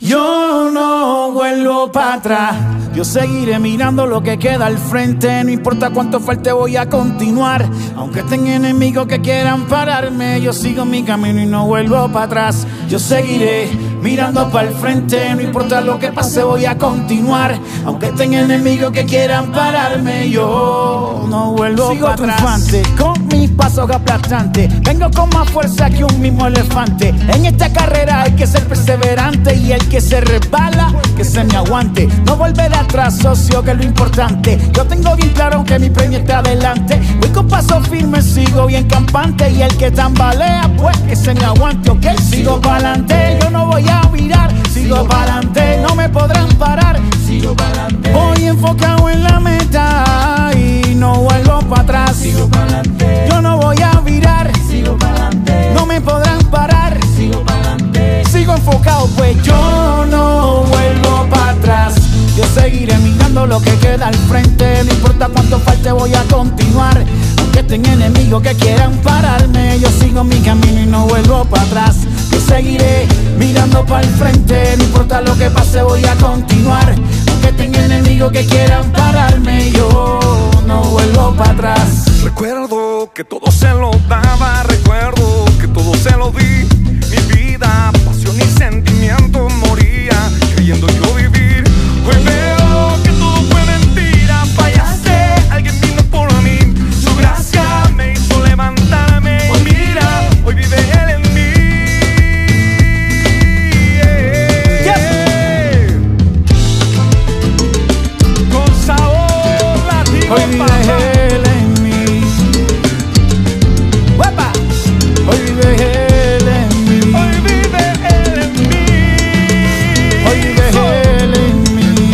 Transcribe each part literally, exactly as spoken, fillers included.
Yo no vuelvo para atrás. Yo seguiré mirando lo que queda al frente. No importa cuánto falte, voy a continuar. Aunque estén enemigos que quieran pararme, yo sigo mi camino y no vuelvo para atrás. Yo seguiré mirando para el frente. No importa lo que pase, voy a continuar. Aunque estén enemigos que quieran pararme, yo no vuelvo para atrás. Triunfante, con mis pasos aplastantes. Vengo con más fuerza que un mismo elefante. En esta carrera hay que ser perseverante. Y el que se resbala, que se me aguante. No volveré atrás, socio, que es lo importante. Yo tengo bien claro que mi premio está adelante. Voy con paso firme, sigo bien campante. Y el que tambalea, pues que se me aguante, ok. Sigo pa'lante, yo no voy a virar. Sigo pa'lante, no me podrán parar. Sigo pa'lante, voy enfocado en la meta y no vuelvo para atrás. Sigo pa'lante, yo no voy a virar. Sigo pa'lante, no me podrán parar. Sigo pa'lante, sigo enfocado, pues yo no vuelvo para atrás. Yo seguiré mirando lo que queda al frente. No importa cuánto falte, voy a continuar. Aunque estén enemigos que quieran pararme, yo sigo mi camino y no vuelvo para atrás. Yo seguiré mirando para el frente. No importa lo que pase, voy a continuar. Aunque estén enemigos que quieran pararme, yo no vuelvo para atrás. Recuerdo que todo se lo daba, recuerdo que todo se lo di. Mi vida, pasión y sentimiento moría creyendo yo vivir. Hoy veo que todo fue mentira, fallaste, alguien vino por mí. Su gracia me hizo levantarme. Hoy mira, hoy vive él en mí. Yeah. Con sabor latino, hoy vive él en mí. ¡Uepa! Hoy vive él en mí. Hoy vive él en mí. Hoy vive él en mí.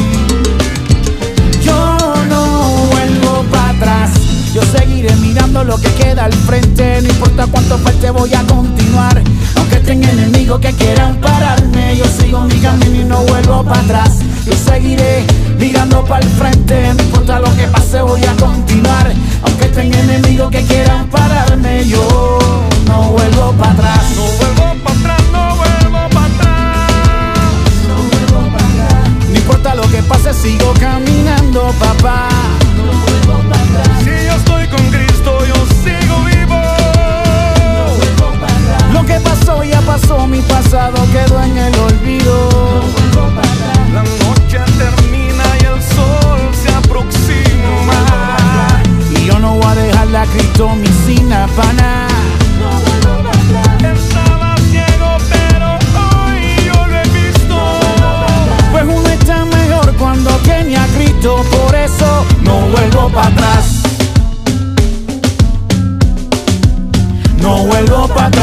Yo no vuelvo para atrás. Yo seguiré mirando lo que queda al frente. No importa cuánto falte, voy a continuar. Aunque estén enemigos que quieran pararme, yo sigo mi camino y no vuelvo para atrás. Yo seguiré mirando para el frente. No importa lo que pase, voy a continuar. Aunque estén enemigos que quieran pararme, yo no vuelvo para atrás. No vuelvo para atrás, no vuelvo para atrás. No vuelvo para atrás. No importa lo que pase, sigo caminando, papá. No vuelvo para atrás. Si yo estoy con Cristo, yo sigo vivo. No vuelvo para atrás. Lo que pasó ya pasó, mi pasado quedó en el olvido. No vuelvo para atrás. La noche termina y el sol se aproxima. Y yo no voy a dejar la Cristo-micina para nada. No vuelvo para atrás. Estaba ciego, pero hoy yo lo he visto. No, pues uno está mejor cuando tiene a Cristo. Por eso no vuelvo para atrás. No vuelvo para atrás.